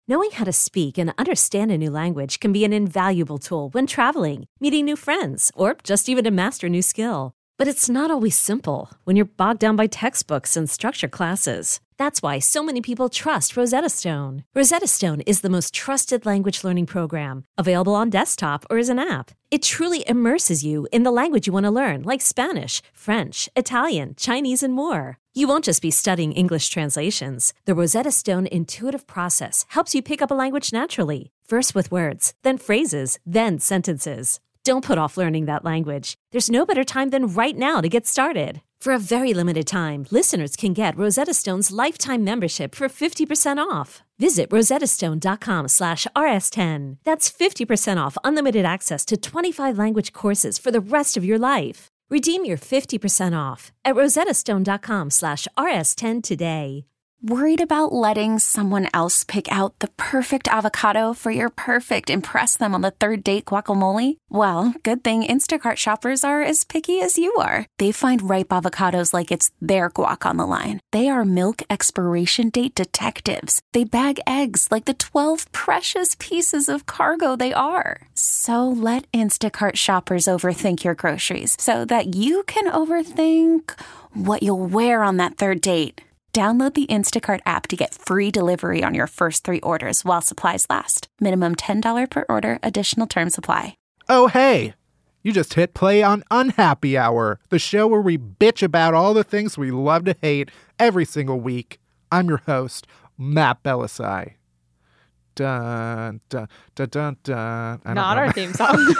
Knowing how to speak and understand a new language can be an invaluable tool when traveling, meeting new friends, or just even to master a new skill. But it's not always simple when you're bogged down by textbooks and structured classes. That's why so many people trust Rosetta Stone. Rosetta Stone is the most trusted language learning program, available on desktop or as an app. It truly immerses you in the language you want to learn, like Spanish, French, Italian, Chinese, and more. You won't just be studying English translations. The Rosetta Stone intuitive process helps you pick up a language naturally, first with words, then phrases, then sentences. Don't put off learning that language. There's no better time than right now to get started. For a very limited time, listeners can get Rosetta Stone's lifetime membership for 50% off. Visit rosettastone.com/rs10. That's 50% off unlimited access to 25 language courses for the rest of your life. Redeem your 50% off at rosettastone.com/rs10 today. Worried about letting someone else pick out the perfect avocado for your perfect impress them on the third date guacamole? Well, good thing Instacart shoppers are as picky as you are. They find ripe avocados like it's their guac on the line. They are milk expiration date detectives. They bag eggs like the 12 precious pieces of cargo they are. So let Instacart shoppers overthink your groceries so that you can overthink what you'll wear on that third date. Download the Instacart app to get free delivery on your first 3 orders while supplies last. Minimum $10 per order. Additional terms apply. Oh, hey! You just hit play on Unhappy Hour, the show where we bitch about all the things we love to hate every single week. I'm your host, Matt Belisai. Dun, dun, dun, dun, dun. Not our theme song.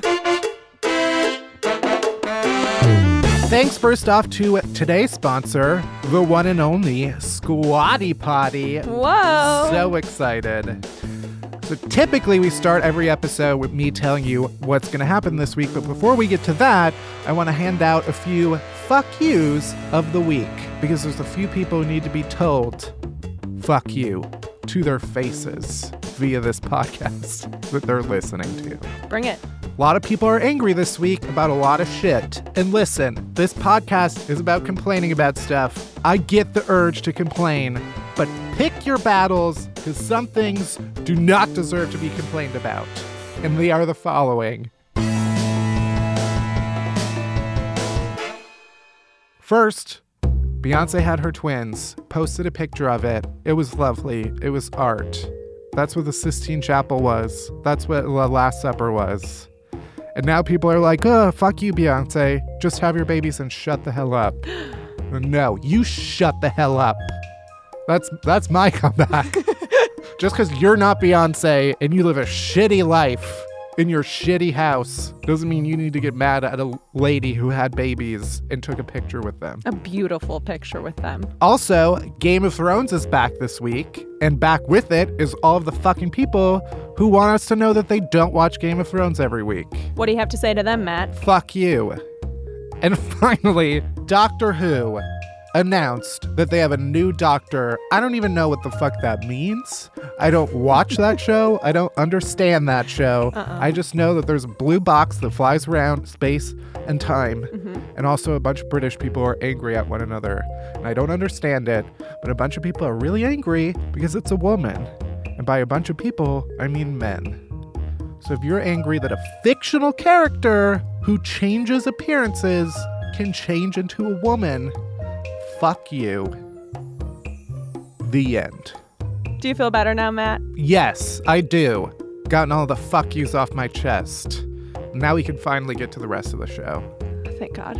Thanks first off to today's sponsor, the one and only Squatty Potty. Whoa. So excited. So typically we start every episode with me telling you what's going to happen this week. But before we get to that, I want to hand out a few fuck yous of the week. Because there's a few people who need to be told fuck you to their faces via this podcast that they're listening to. Bring it. A lot of people are angry this week about a lot of shit. And listen, this podcast is about complaining about stuff. I get the urge to complain, but pick your battles, because some things do not deserve to be complained about. And they are the following. First, Beyonce had her twins, posted a picture of it. It was lovely. It was art. That's what the Sistine Chapel was. That's what the Last Supper was. And now people are like, oh, fuck you, Beyonce. Just have your babies and shut the hell up. No, you shut the hell up. That's my comeback. Just because you're not Beyonce and you live a shitty life in your shitty house doesn't mean you need to get mad at a lady who had babies and took a picture with them. A beautiful picture with them. Also, Game of Thrones is back this week, and back with it is all of the fucking people who want us to know that they don't watch Game of Thrones every week. What do you have to say to them, Matt? Fuck you. And finally, Doctor Who announced that they have a new doctor. I don't even know what the fuck that means. I don't watch that show. I don't understand that show. I just know that there's a blue box that flies around space and time. And also a bunch of British people are angry at one another. And I don't understand it, but a bunch of people are really angry because it's a woman. And by a bunch of people, I mean men. So if you're angry that a fictional character who changes appearances can change into a woman, fuck you. The end. Do you feel better now, Matt? Yes, I do. Gotten all the fuck yous off my chest. Now we can finally get to the rest of the show. Thank God.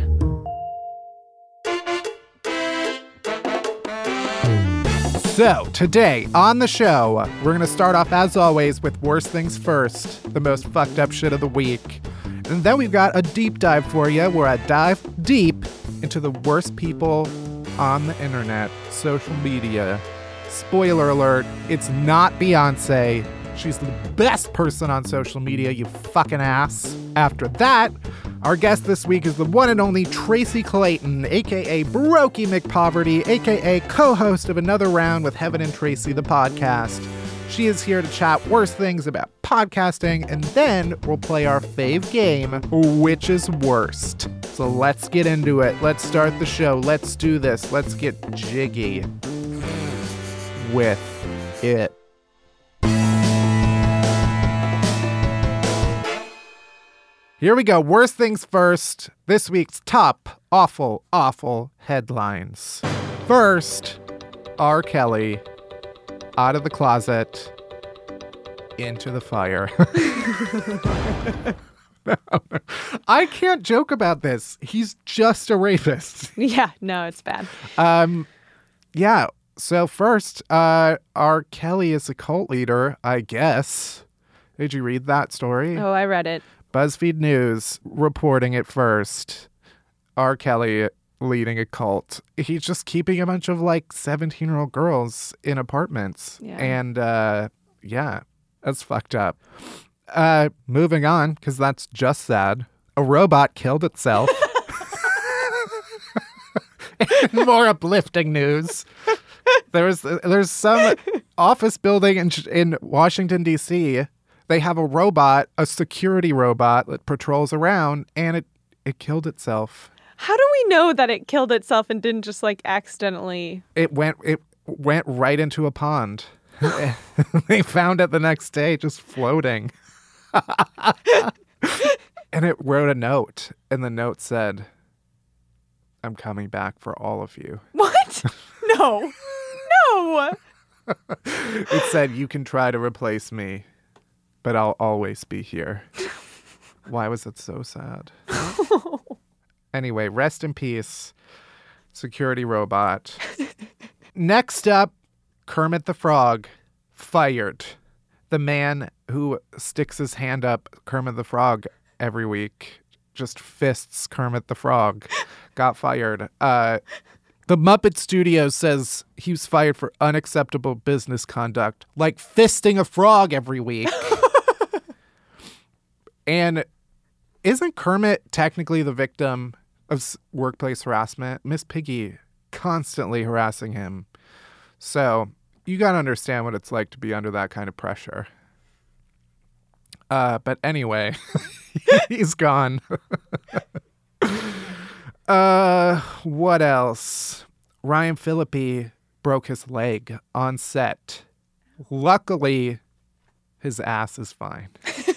So, today on the show, we're going to start off, as always, with Worst Things First, the most fucked up shit of the week. And then we've got a deep dive for you, where I dive deep into the worst people on the internet, social media. Spoiler alert, it's not Beyonce. She's the best person on social media, you fucking ass. After that, our guest this week is the one and only Tracy Clayton, a.k.a. Brokey McPoverty, a.k.a. co-host of Another Round with Heaven and Tracy, the podcast. She is here to chat worst things about podcasting, and then we'll play our fave game, Which is Worst. So let's get into it. Let's start the show. Let's do this. Let's get jiggy with it. Here we go. Worst things first. This week's top awful, awful headlines. First, R. Kelly out of the closet into the fire. I can't joke about this. He's just a rapist. Yeah, no, it's bad. Yeah. So first, R. Kelly is a cult leader, I guess. Did you read that story? Oh, I read it. BuzzFeed News reporting it first. R. Kelly leading a cult. He's just keeping a bunch of like 17-year-old girls in apartments. Yeah. And yeah, that's fucked up. Moving on, because that's just sad. A robot killed itself. More uplifting news. There's some office building in Washington, D.C. They have a robot, a security robot that patrols around, and it killed itself. How do we know that it killed itself and didn't just like accidentally? It went right into a pond. They found it the next day just floating. And it wrote a note, and the note said, "I'm coming back for all of you." What? No. No. It said, "You can try to replace me, but I'll always be here." Why was it so sad? Anyway, rest in peace, security robot. Next up, Kermit the Frog, fired. The man who sticks his hand up Kermit the Frog every week, just fists Kermit the Frog, got fired. The Muppet Studios says he was fired for unacceptable business conduct, like fisting a frog every week. And isn't Kermit technically the victim of workplace harassment? Miss Piggy constantly harassing him. So you got to understand what it's like to be under that kind of pressure. But anyway, he's gone. What else? Ryan Phillippe broke his leg on set. Luckily, his ass is fine.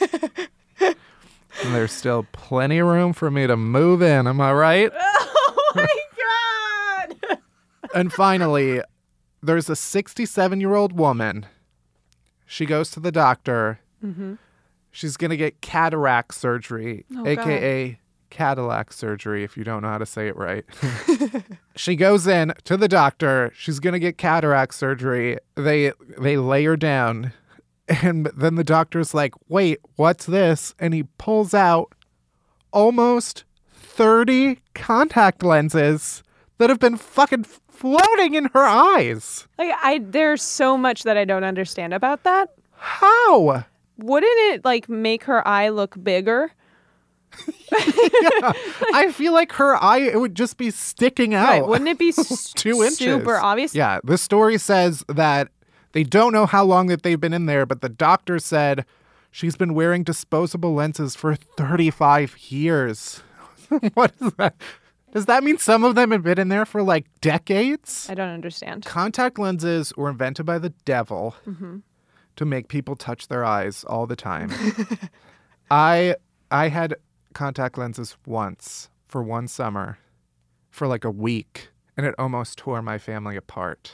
And there's still plenty of room for me to move in. Am I right? Oh my God. And finally, there's a 67-year-old woman. She goes to the doctor. Mm-hmm. She's going to get cataract surgery, Oh, a.k.a. Cadillac surgery, if you don't know how to say it right. She goes in to the doctor. She's going to get cataract surgery. They lay her down. And then the doctor's like, "Wait, what's this?" And he pulls out almost 30 contact lenses that have been fucking floating in her eyes. Like there's so much that I don't understand about that. How? Wouldn't it like make her eye look bigger? Yeah. I feel like her eye, it would just be sticking out. Right. Wouldn't it be 2 inches? super obvious? Yeah. The story says that they don't know how long that they've been in there, but the doctor said she's been wearing disposable lenses for 35 years. What is that? Does that mean some of them have been in there for like decades? I don't understand. Contact lenses were invented by the devil Mm-hmm. to make people touch their eyes all the time. I had contact lenses once for one summer for like a week, and it almost tore my family apart.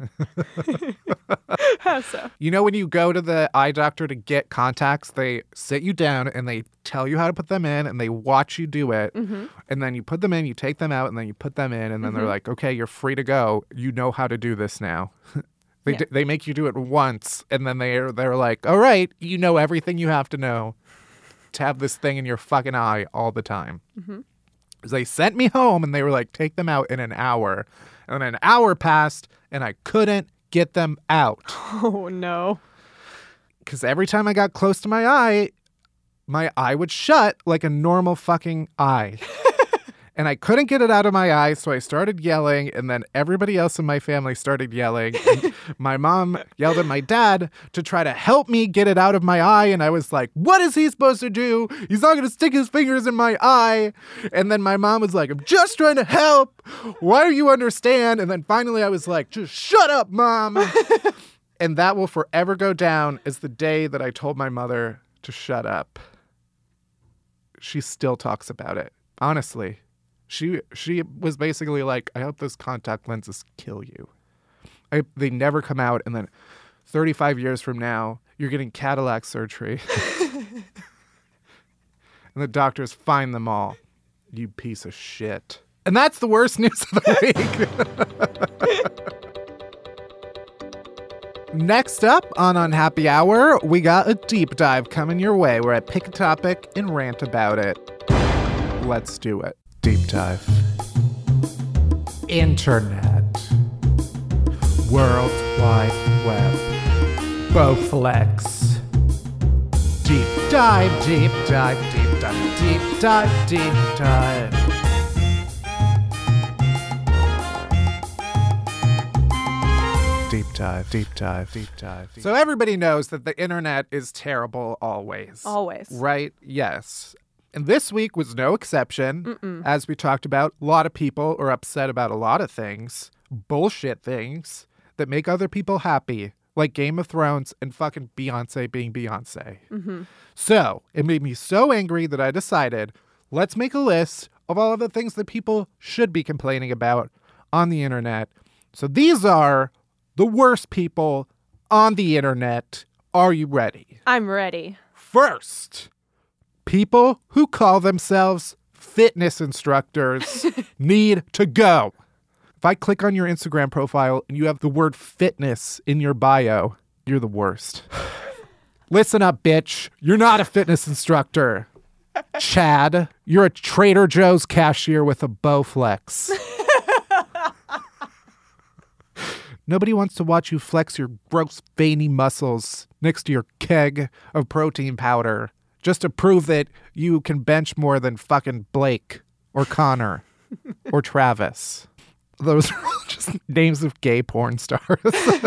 How so? You know, when you go to the eye doctor to get contacts, they sit you down and they tell you how to put them in and they watch you do it. Mm-hmm. And then you put them in, you take them out, and then you put them in, and then they're like, "Okay, you're free to go. You know how to do this now." They make you do it once, and then they're like, "All right, you know everything you have to know to have this thing in your fucking eye all the time." Mm-hmm. They sent me home, and they were like, "Take them out in an hour." And an hour passed, and I couldn't get them out. Oh, no. Because every time I got close to my eye would shut like a normal fucking eye. And I couldn't get it out of my eye, so I started yelling, and then everybody else in my family started yelling. And my mom yelled at my dad to try to help me get it out of my eye, and I was like, "What is he supposed to do? He's not going to stick his fingers in my eye." And then my mom was like, "I'm just trying to help. Why don't you understand?" And then finally I was like, "Just shut up, Mom." And that will forever go down as the day that I told my mother to shut up. she still talks about it. Honestly. She was basically like, I hope those contact lenses kill you. They never come out, and then 35 years from now, you're getting Cadillac surgery. And the doctors find them all. You piece of shit. And that's the worst news of the week. Next up on Unhappy Hour, we got a deep dive coming your way where I pick a topic and rant about it. Let's do it. Deep dive. Internet. World Wide Web. Bowflex. Deep dive, deep dive, deep dive, deep dive, deep dive. Deep dive, deep dive, deep dive. So everybody knows that the internet is terrible always. Always. Right? Yes. And this week was no exception. As we talked about, a lot of people are upset about a lot of things, bullshit things that make other people happy, like Game of Thrones and fucking Beyonce being Beyonce. So it made me so angry that I decided, let's make a list of all of the things that people should be complaining about on the internet. So these are the worst people on the internet. Are you ready? I'm ready. First, people who call themselves fitness instructors need to go. If I click on your Instagram profile and you have the word fitness in your bio, you're the worst. Listen up, bitch. You're not a fitness instructor. Chad, you're a Trader Joe's cashier with a Bowflex. Nobody wants to watch you flex your gross veiny muscles next to your keg of protein powder just to prove that you can bench more than fucking Blake or Connor or Travis. Those are all just names of gay porn stars.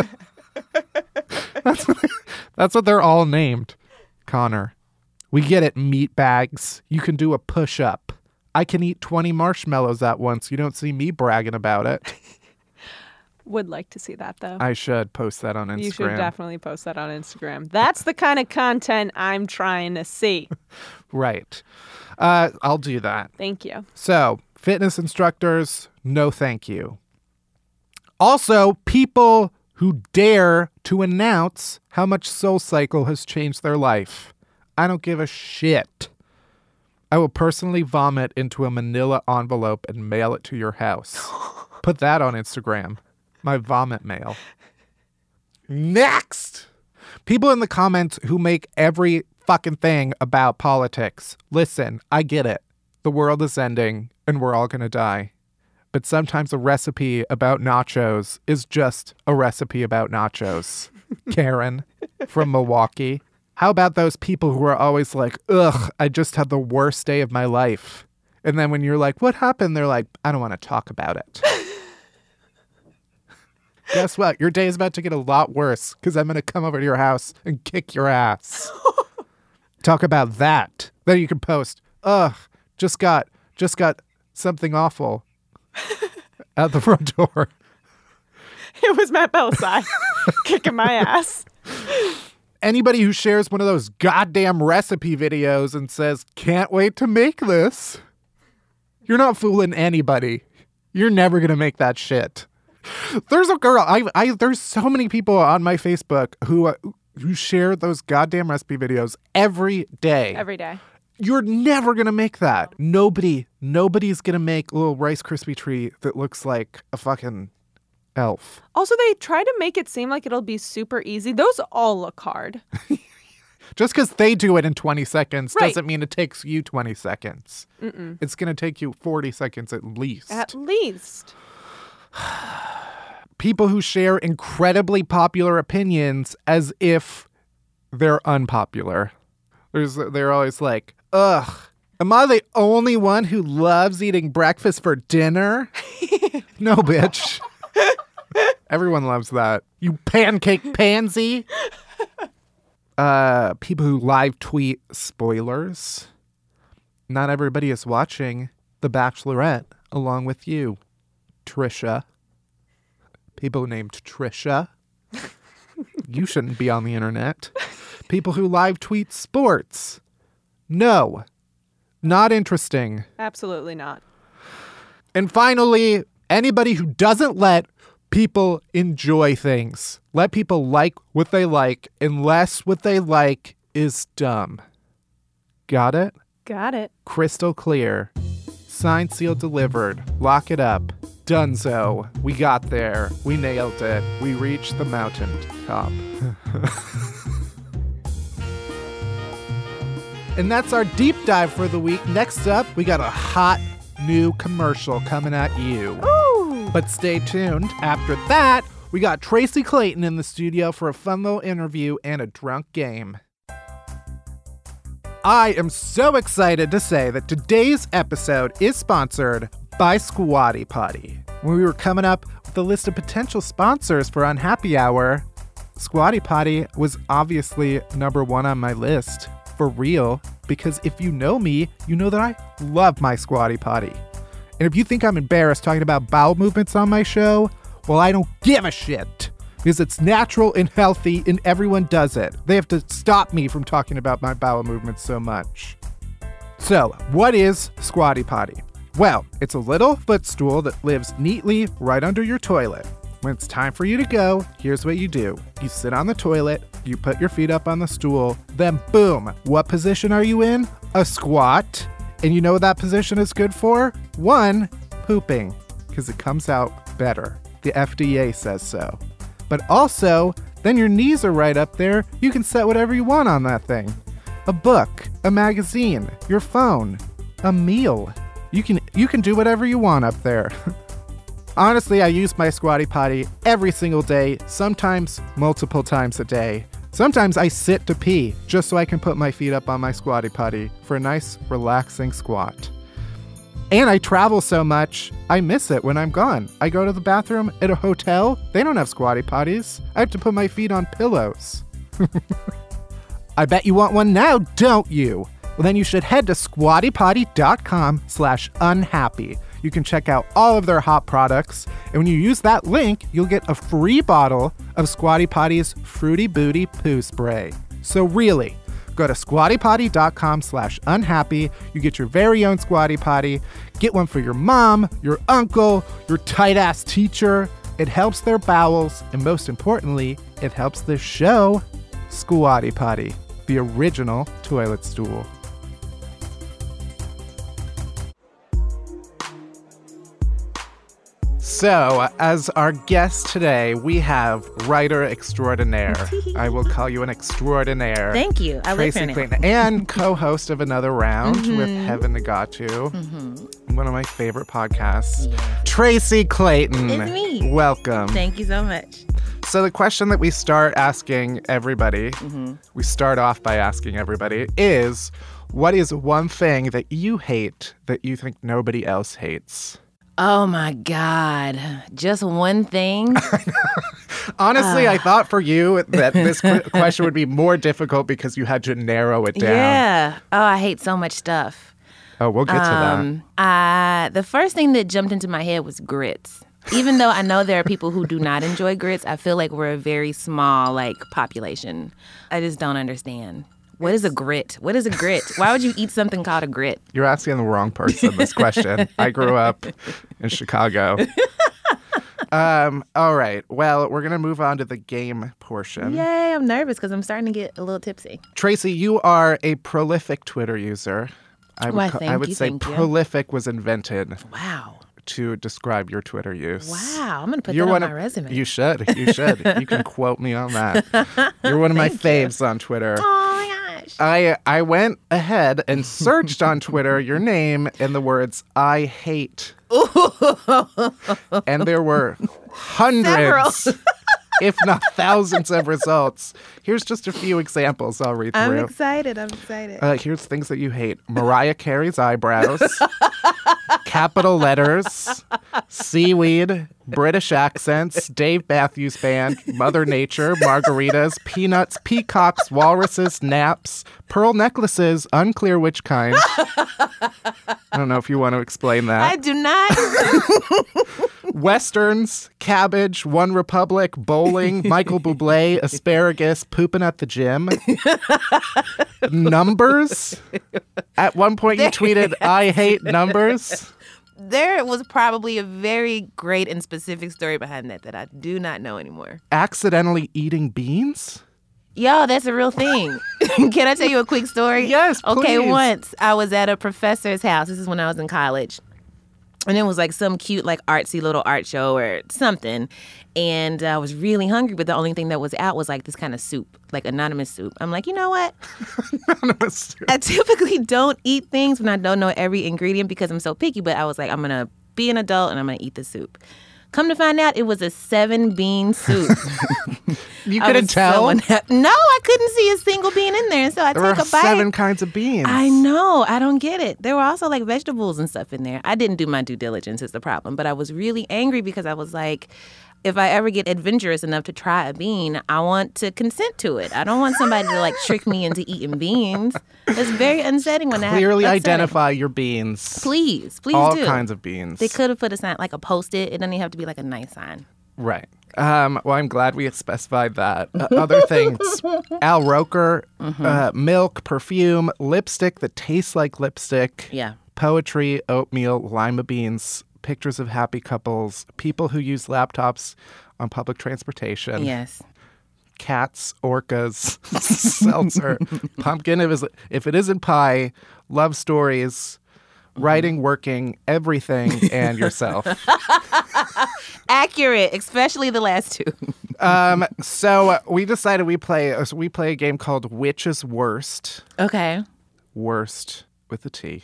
That's what they're all named. Connor. We get it, meat bags. You can do a push-up. I can eat 20 marshmallows at once. You don't see me bragging about it. Would like to see that, though. I should post that on Instagram. You should definitely post that on Instagram. That's the kind of content I'm trying to see. Right. I'll do that. Thank you. So, fitness instructors, no thank you. Also, people who dare to announce how much SoulCycle has changed their life. I don't give a shit. I will personally vomit into a manila envelope and mail it to your house. Put that on Instagram. My vomit mail. Next! People in the comments who make every fucking thing about politics. Listen, I get it. The world is ending and we're all gonna die. But sometimes a recipe about nachos is just a recipe about nachos. Karen from Milwaukee. How about those people who are always like, ugh, I just had the worst day of my life. And then when you're like, what happened? They're like, I don't want to talk about it. Guess what? Your day is about to get a lot worse because I'm going to come over to your house and kick your ass. Talk about that. Then you can post, ugh, just got something awful at the front door. It was Matt Belisai kicking my ass. Anybody who shares one of those goddamn recipe videos and says, can't wait to make this, you're not fooling anybody. You're never going to make that shit. There's a girl, there's so many people on my Facebook who share those goddamn recipe videos every day. Every day. You're never going to make that. Nobody's going to make a little Rice Krispie treat that looks like a fucking elf. Also, they try to make it seem like it'll be super easy. Those all look hard. Just because they do it in 20 seconds right. doesn't mean it takes you 20 seconds. It's going to take you 40 seconds at least. At least. People who share incredibly popular opinions as if they're unpopular. They're always like, ugh, am I the only one who loves eating breakfast for dinner? No, bitch. Everyone loves that. You pancake pansy. People who live tweet spoilers. Not everybody is watching The Bachelorette along with you, Trisha. People named Trisha. You shouldn't be on the internet. People who live tweet sports. No. Not interesting. Absolutely not. And finally, anybody who doesn't let people enjoy things. Let people like what they like unless what they like is dumb. Got it? Got it. Crystal clear. Signed, sealed, delivered. Lock it up. Dunzo. We got there. We nailed it. We reached the mountain top. And that's our deep dive for the week. Next up, we got a hot new commercial coming at you. Ooh. But stay tuned. After that, we got Tracy Clayton in the studio for a fun little interview and a drunk game. I am so excited to say that today's episode is sponsored by Squatty Potty. When we were coming up with a list of potential sponsors for Unhappy Hour, Squatty Potty was obviously number one on my list. For real, because if you know me, you know that I love my Squatty Potty. And if you think I'm embarrassed talking about bowel movements on my show, well, I don't give a shit. Because it's natural and healthy and everyone does it. They have to stop me from talking about my bowel movements so much. So, what is Squatty Potty? Well, it's a little footstool that lives neatly right under your toilet. When it's time for you to go, here's what you do. You sit on the toilet, you put your feet up on the stool, then boom, what position are you in? A squat. And you know what that position is good for? 1, pooping, because it comes out better. The FDA says so. But also, then your knees are right up there. You can set whatever you want on that thing. A book, a magazine, your phone, a meal. You can do whatever you want up there. Honestly, I use my Squatty Potty every single day, sometimes multiple times a day. Sometimes I sit to pee just so I can put my feet up on my Squatty Potty for a nice, relaxing squat. And I travel so much, I miss it when I'm gone. I go to the bathroom at a hotel, they don't have Squatty Potties. I have to put my feet on pillows. I bet you want one now, don't you? Well, then you should head to squattypotty.com/unhappy. You can check out all of their hot products, and when you use that link, you'll get a free bottle of Squatty Potty's Fruity Booty Poo Spray. So really, go to squattypotty.com/unhappy. You get your very own Squatty Potty. Get one for your mom, your uncle, your tight-ass teacher. It helps their bowels, and most importantly, it helps the show. Squatty Potty, the original toilet stool. So, as our guest today, we have writer extraordinaire. I will call you an extraordinaire. Thank you. I Tracy live here Clayton, and co-host of Another Round with Heaven Nagatu, one of my favorite podcasts. Yeah. Tracy Clayton. It's me. Welcome. Thank you so much. So the question that we start asking everybody, we start off by asking everybody, is what is one thing that you hate that you think nobody else hates? Oh my God. Just one thing? Honestly, I thought for you that this question would be more difficult because you had to narrow it down. Yeah. Oh, I hate so much stuff. Oh, we'll get to that. The first thing that jumped into my head was grits. Even though I know there are people who do not enjoy grits, I feel like we're a very small, population. I just don't understand. What is a grit? What is a grit? Why would you eat something called a grit? You're asking the wrong person this question. I grew up in Chicago. All right. Well, we're going to move on to the game portion. Yay, I'm nervous because I'm starting to get a little tipsy. Tracy, you are a prolific Twitter user. I would say prolific was invented. Wow. To describe your Twitter use. Wow, I'm going to put that on my resume. You should. You should. You can quote me on that. You're one of my faves on Twitter. Oh, my gosh. I went ahead and searched on Twitter your name and the words, I hate. And there were hundreds, if not thousands of results. Here's just a few examples I'll read through. I'm excited. Here's things that you hate. Mariah Carey's eyebrows. Capital letters, seaweed, British accents, Dave Matthews Band, Mother Nature, margaritas, peanuts, peacocks, walruses, naps, pearl necklaces, unclear which kind. I don't know if you want to explain that. I do not. Westerns, cabbage, One Republic, bowling, Michael Bublé, asparagus, pooping at the gym. Numbers. At one point you tweeted, "I hate numbers." There was probably a very great and specific story behind that I do not know anymore. Accidentally eating beans? Yo, that's a real thing. Can I tell you a quick story? Yes, please. Okay, once I was at a professor's house. This is when I was in college. And it was like some cute, like artsy little art show or something. And I was really hungry, but the only thing that was out was like this kind of soup, like anonymous soup. I'm like, you know what? Anonymous soup. I typically don't eat things when I don't know every ingredient because I'm so picky. But I was like, I'm going to be an adult and I'm going to eat the soup. Come to find out, it was a 7-bean soup. You couldn't tell? No, I couldn't see a single bean in there. And so I There take were a bite. 7 kinds of beans. I know. I don't get it. There were also like vegetables and stuff in there. I didn't do my due diligence is the problem. But I was really angry because I was like, if I ever get adventurous enough to try a bean, I want to consent to it. I don't want somebody to like trick me into eating beans. It's very unsettling when that Clearly upsetting. identify your beans. Please All do. kinds of beans. They could have put a sign, like a Post-it. It doesn't even have to be like a nice sign. Right. Well, I'm glad we specified that. Other things, Al Roker, milk, perfume, lipstick that tastes like lipstick, Yeah. poetry, oatmeal, lima beans, pictures of happy couples, people who use laptops on public transportation, Yes. cats, orcas, seltzer, pumpkin if it isn't pie, love stories, writing, working, everything, and yourself. Accurate, especially the last two. So we decided we play a game called Which is Worst. Okay. Worst with a T.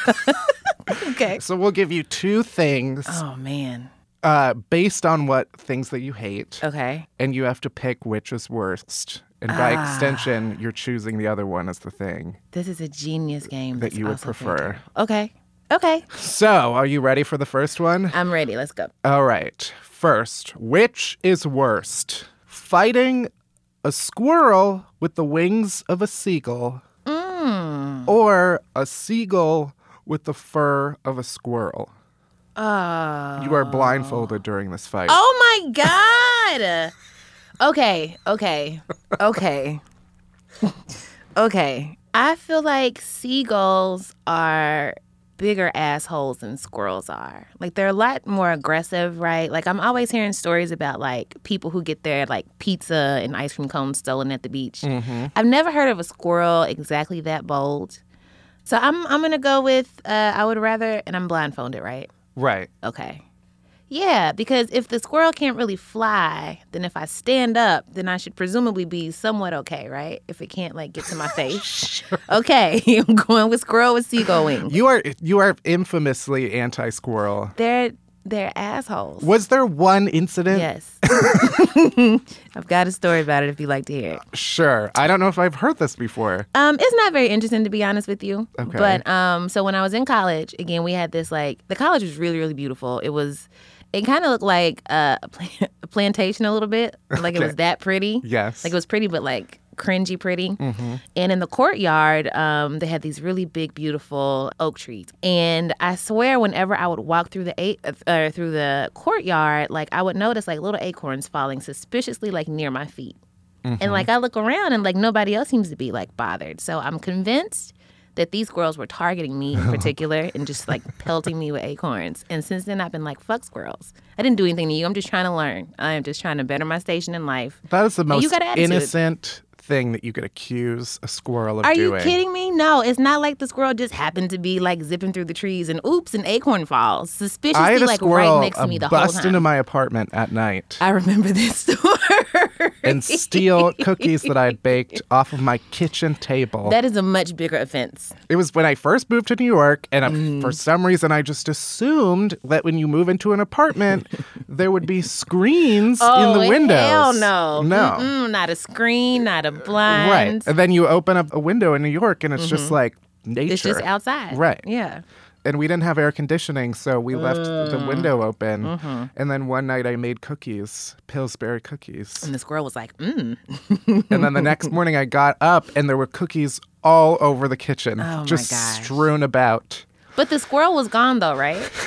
Okay. So we'll give you 2 things Oh, man. based on what things that you hate. Okay. And you have to pick which is worst. And by extension, you're choosing the other one as the thing This is a genius game. that that's you would also prefer. very terrible. Okay. So, are you ready for the first one? I'm ready. Let's go. All right. First, which is worst? Fighting a squirrel with the wings of a seagull or a seagull with the fur of a squirrel? You are blindfolded during this fight. Oh, my God. Okay. I feel like seagulls are bigger assholes than squirrels are. Like, they're a lot more aggressive, right? Like, I'm always hearing stories about, like, people who get their, like, pizza and ice cream cones stolen at the beach. Mm-hmm. I've never heard of a squirrel exactly that bold. So I'm going to go with I would rather, and I'm blindfolded, right? Right. Okay. Yeah, because if the squirrel can't really fly, then if I stand up, then I should presumably be somewhat okay, right? If it can't, like, get to my face. Sure. Okay, I'm going with squirrel with seagull wings. You are infamously anti-squirrel. They're assholes. Was there one incident? Yes. I've got a story about it if you'd like to hear it. Sure. I don't know if I've heard this before. It's not very interesting, to be honest with you. Okay. But so when I was in college, again, we had this, like, the college was really, really beautiful. It kind of looked like a plantation a little bit. Like, it was that pretty. Yes. Like, it was pretty, but, like, cringy pretty. Mm-hmm. And in the courtyard, they had these really big, beautiful oak trees. And I swear, whenever I would walk through the courtyard, like, I would notice, like, little acorns falling suspiciously, like, near my feet. Mm-hmm. And, like, I look around and, like, nobody else seems to be, like, bothered. So I'm convinced that these squirrels were targeting me in particular and just, like, pelting me with acorns. And since then, I've been like, fuck squirrels. I didn't do anything to you. I'm just trying to learn. I am just trying to better my station in life. That is the most you got attitude. innocent thing that you could accuse a squirrel of Are doing. you kidding me? No, it's not like the squirrel just happened to be, like, zipping through the trees and oops, an acorn falls. I Suspiciously, had a like, squirrel right next to me the whole bust time. into my apartment at night I remember this story. and steal cookies that I had baked off of my kitchen table. That is a much bigger offense. It was when I first moved to New York, and for some reason I just assumed that when you move into an apartment, there would be screens in the windows. Hell no. No. Mm-mm, not a screen, not a blind. Right. And then you open up a window in New York, and it's just like nature. It's just outside. Right. Yeah. And we didn't have air conditioning, so we left the window open. And then one night I made cookies, Pillsbury cookies. And the squirrel was like, And then the next morning I got up and there were cookies all over the kitchen, Oh, my just gosh. strewn about. But the squirrel was gone, though, right?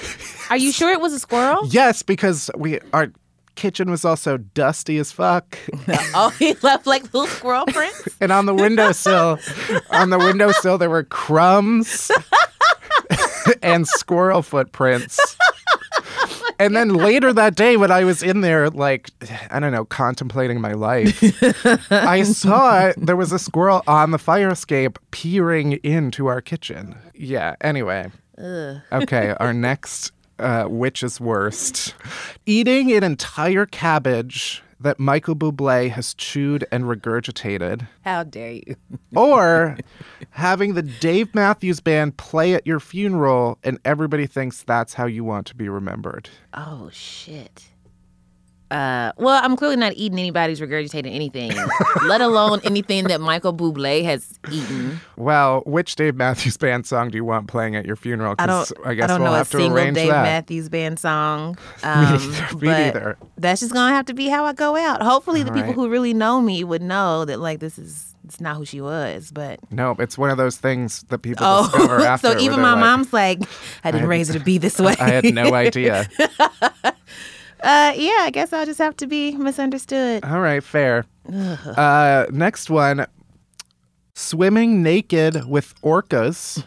Are you sure it was a squirrel? Yes, because our kitchen was also dusty as fuck. Oh, he left like little squirrel prints? And on the windowsill, there were crumbs and squirrel footprints. And then later that day, when I was in there, like, I don't know, contemplating my life, I saw there was a squirrel on the fire escape peering into our kitchen. Yeah, anyway. Ugh. Okay, our next which is worst. Eating an entire cabbage that Michael Bublé has chewed and regurgitated. How dare you? Or having the Dave Matthews Band play at your funeral and everybody thinks that's how you want to be remembered. Oh, shit. Well, I'm clearly not eating anybody's regurgitating anything, let alone anything that Michael Bublé has eaten. Well, which Dave Matthews Band song do you want playing at your funeral? Because I guess we'll have to arrange that. I don't know a single Dave Matthews Band song. Me neither. That's just going to have to be how I go out. Hopefully the people who really know me would know that, like, it's not who she was, but... No, it's one of those things that people discover after. So even my mom's like, I didn't raise her to be this way. I had no idea. Yeah, I guess I'll just have to be misunderstood. All right, fair. Next one. Swimming naked with orcas.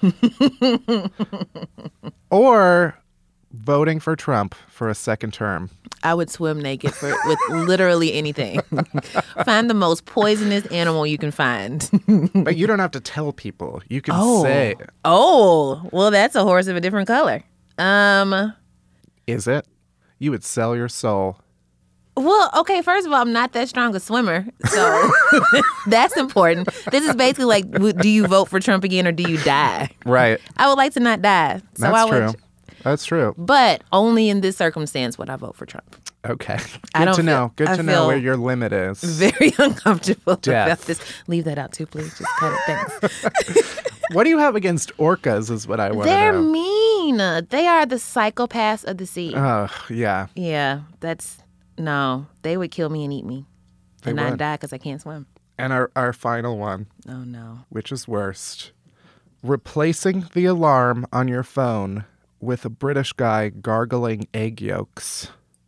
Or voting for Trump for a second term. I would swim naked with literally anything. Find the most poisonous animal you can find. But you don't have to tell people. You can say. Oh, well, that's a horse of a different color. Is it? You would sell your soul. Well, okay, first of all, I'm not that strong a swimmer, so that's important. This is basically like, do you vote for Trump again or do you die? Right. I would like to not die. So That's true. That's true. But only in this circumstance would I vote for Trump. Okay. Good to know. Good to know where your limit is. Very uncomfortable Death. about this. Leave that out too, please. Just cut it. Thanks. What do you have against orcas is what I want to know. They're mean. They are the psychopaths of the sea. Oh, yeah. Yeah, no. They would kill me and eat me. They and I'd would. die because I can't swim. And our final one. Oh, no. Which is worst? Replacing the alarm on your phone with a British guy gargling egg yolks.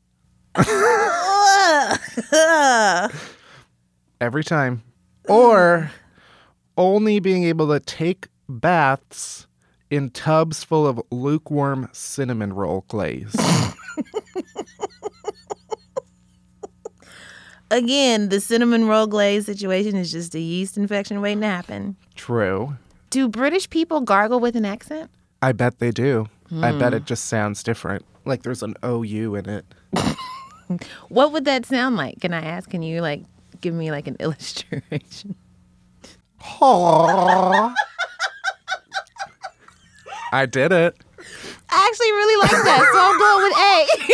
Every time. Or only being able to take baths in tubs full of lukewarm cinnamon roll glaze. Again, the cinnamon roll glaze situation is just a yeast infection waiting to happen. True. Do British people gargle with an accent? I bet they do. I bet it just sounds different. Like there's an OU in it. What would that sound like? Can I ask? Can you give me an illustration? I did it. I actually really like that, so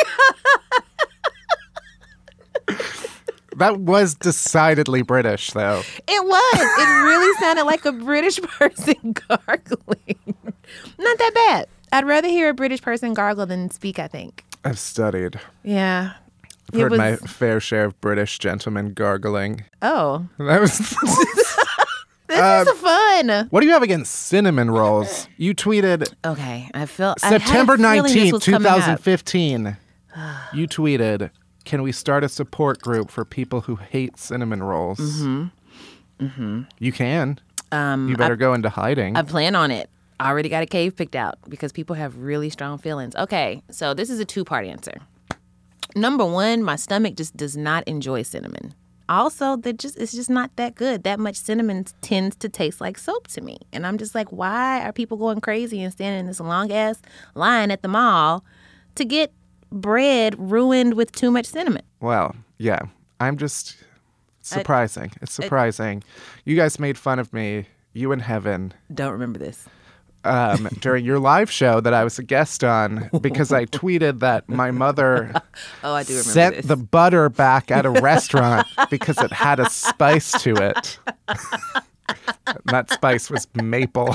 I'm going with A. That was decidedly British, though. It was. It really sounded like a British person gargling. Not that bad. I'd rather hear a British person gargle than speak, I think. I've studied. Yeah. I've heard my fair share of British gentlemen gargling. Oh. That was... This is fun. What do you have against cinnamon rolls? You tweeted... Okay. September 19th, 2015. You tweeted... Can we start a support group for people who hate cinnamon rolls? Mm-hmm. Mm-hmm. You can. You better go into hiding. I plan on it. I already got a cave picked out because people have really strong feelings. Okay, so this is a two-part answer. Number one, my stomach just does not enjoy cinnamon. Also, it's just not that good. That much cinnamon tends to taste like soap to me. And I'm just like, why are people going crazy and standing in this long-ass line at the mall to get bread ruined with too much cinnamon? Well, yeah. I'm just surprising. It's surprising. You guys made fun of me, you and Heaven. Don't remember this. During your live show that I was a guest on because I tweeted that my mother I do remember sent this. the butter back at a restaurant because it had a spice to it. And that spice was maple.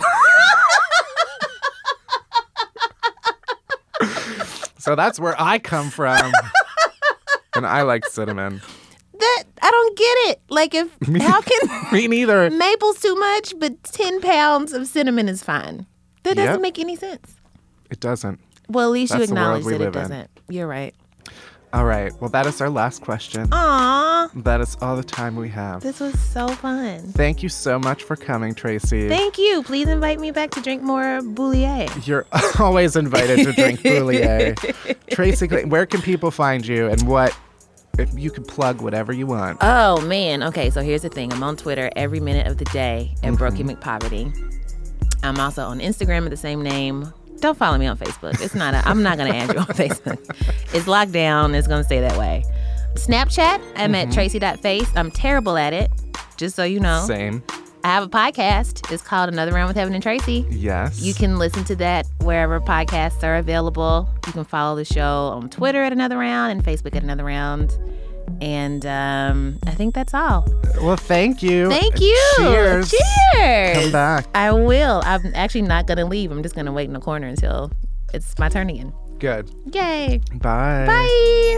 So that's where I come from. And I like cinnamon. I don't get it. How can... Me neither. Maple's too much, but 10 pounds of cinnamon is fine. That doesn't make any sense. It doesn't. Well, at least you That's the world acknowledge we that it live in. doesn't. You're right. All right. Well, that is our last question. Aw, That is all the time we have. this was so fun. Thank you so much for coming, Tracy. Thank you. Please invite me back to drink more Boulier. You're always invited to drink Boulier. Tracy, where can people find you, and what, if you could plug whatever you want? Oh, man. Okay, so here's the thing. I'm on Twitter every minute of the day at Brokey McPoverty. I'm also on Instagram at the same name. Don't follow me on Facebook. I'm not going to add you on Facebook. It's locked down. It's going to stay that way. Snapchat, I'm at tracy.face. I'm terrible at it, just so you know. Same. I have a podcast. It's called Another Round with Evan and Tracy. Yes. You can listen to that wherever podcasts are available. You can follow the show on Twitter at Another Round and Facebook at Another Round. And I think that's all. Well, thank you. Thank you. Cheers. Cheers. Come back. I will. I'm actually not going to leave. I'm just going to wait in the corner until it's my turn again. Good. Yay. Bye. Bye.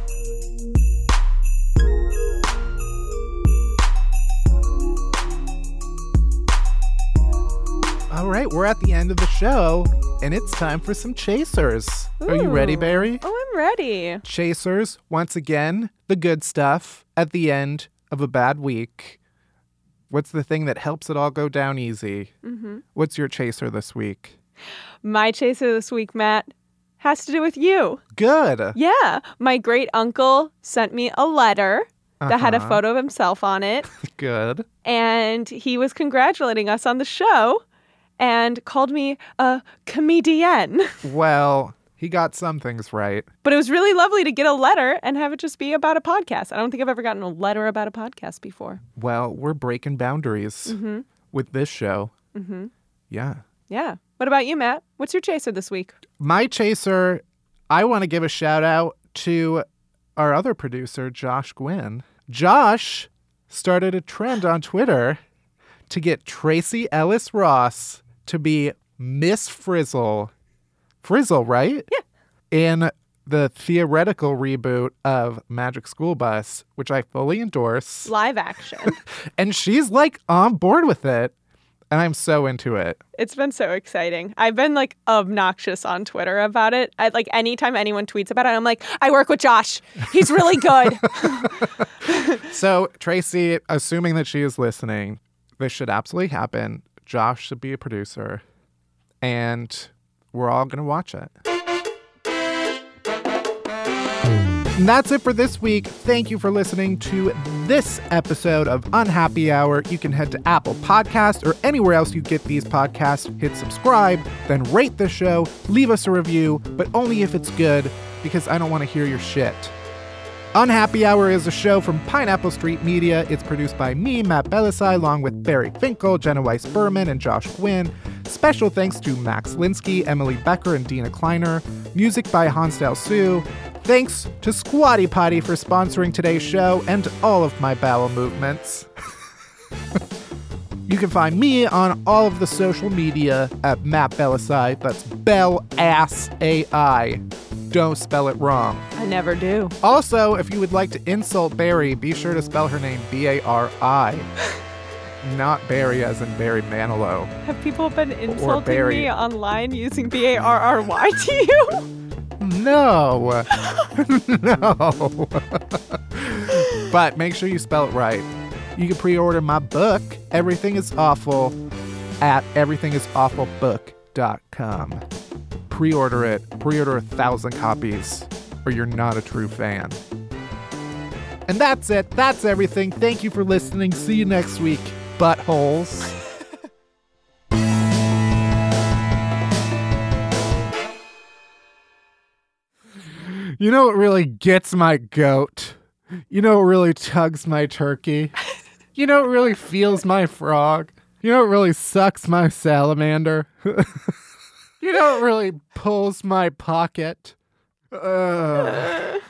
All right, we're at the end of the show, and it's time for some chasers. Are you ready, Barry? Oh, I'm ready. Chasers, once again, the good stuff at the end of a bad week. What's the thing that helps it all go down easy? What's your chaser this week? My chaser this week, Matt, has to do with you. Good. Yeah. My great uncle sent me a letter that had a photo of himself on it. Good. And he was congratulating us on the show and called me a comedienne. Well, he got some things right. But it was really lovely to get a letter and have it just be about a podcast. I don't think I've ever gotten a letter about a podcast before. Well, we're breaking boundaries with this show. Yeah. Yeah. What about you, Matt? What's your chaser this week? My chaser, I want to give a shout out to our other producer, Josh Gwynn. Josh started a trend on Twitter to get Tracy Ellis Ross to be Miss Frizzle. Frizzle, right? Yeah. In the theoretical reboot of Magic School Bus, which I fully endorse. Live action. And she's like on board with it. And I'm so into it. It's been so exciting. I've been like obnoxious on Twitter about it. Anytime anyone tweets about it, I'm like, I work with Josh. He's really good. So, Tracy, assuming that she is listening, this should absolutely happen. Josh should be a producer. And we're all going to watch it. And that's it for this week. Thank you for listening to this episode of Unhappy Hour. You can head to Apple Podcasts or anywhere else you get these podcasts. Hit subscribe, then rate the show, leave us a review, but only if it's good, because I don't want to hear your shit. Unhappy Hour is a show from Pineapple Street Media. It's produced by me, Matt Belisai, along with Barry Finkel, Jenna Weiss-Berman, and Josh Gwynn. Special thanks to Max Linsky, Emily Becker, and Dina Kleiner. Music by Hansdale Sue. Thanks to Squatty Potty for sponsoring today's show and all of my bowel movements. You can find me on all of the social media at Matt Belisai. That's Bell-ass-A-I. Don't spell it wrong. I never do. Also, if you would like to insult Barry, be sure to spell her name B-A-R-I. Not Barry as in Barry Manilow. Have people been insulting Barry. me online using B-A-R-R-Y to you? No. No. But make sure you spell it right. You can pre-order my book, Everything is Awful, at everythingisawfulbook.com. Pre-order it. Pre-order 1,000 copies, or you're not a true fan. And that's it. That's everything. Thank you for listening. See you next week, buttholes. You know what really gets my goat? You know what really tugs my turkey? You know what really feels my frog? You know what really sucks my salamander? You know what really pulls my pocket?